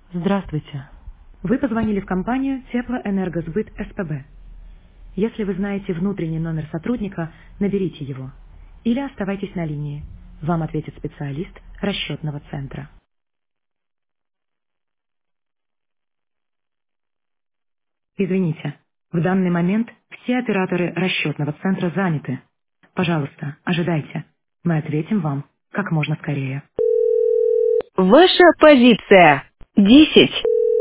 Здравствуйте. Вы позвонили в компанию Теплоэнергосбыт СПБ. Если вы знаете внутренний номер сотрудника, наберите его. Или оставайтесь на линии. Вам ответит специалист расчетного центра. Извините, в данный момент все операторы расчетного центра заняты. Пожалуйста, ожидайте. Мы ответим вам как можно скорее. Ваша позиция. 10.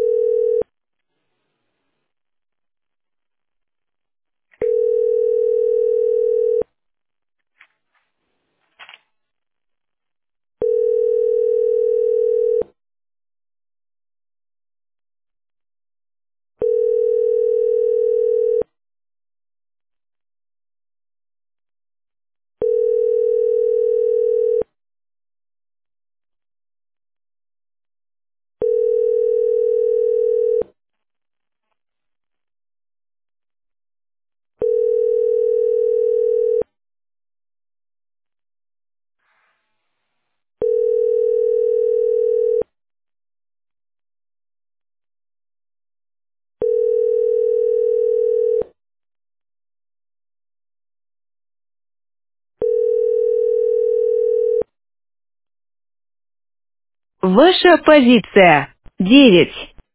Ваша позиция. 9.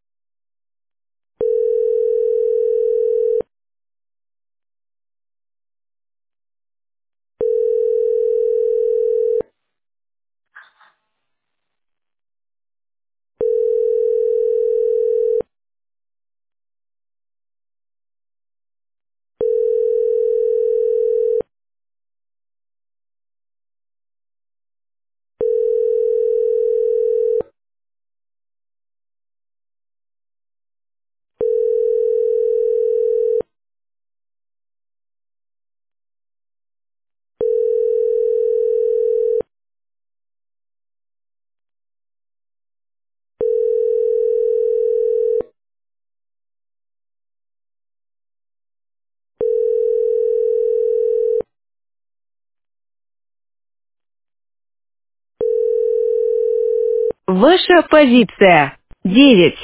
Ваша позиция. 9.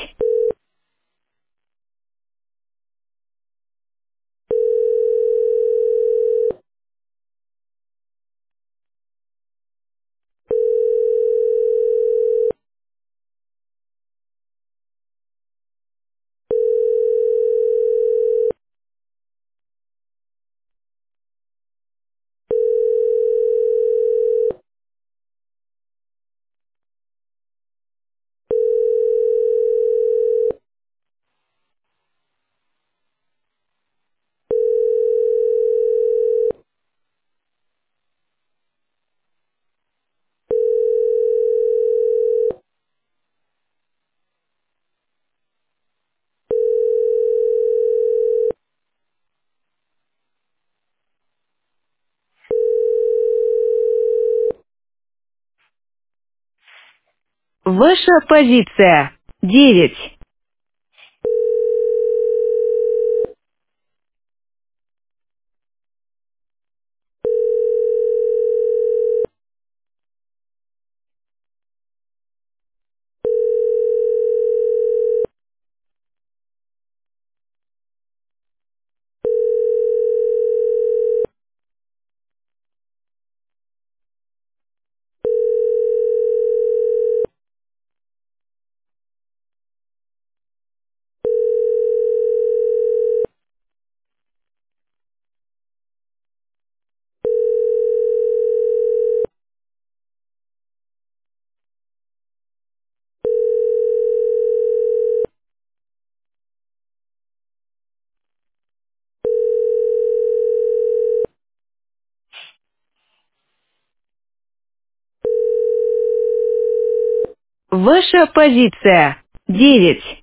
Ваша позиция. 9. Ваша позиция. 9.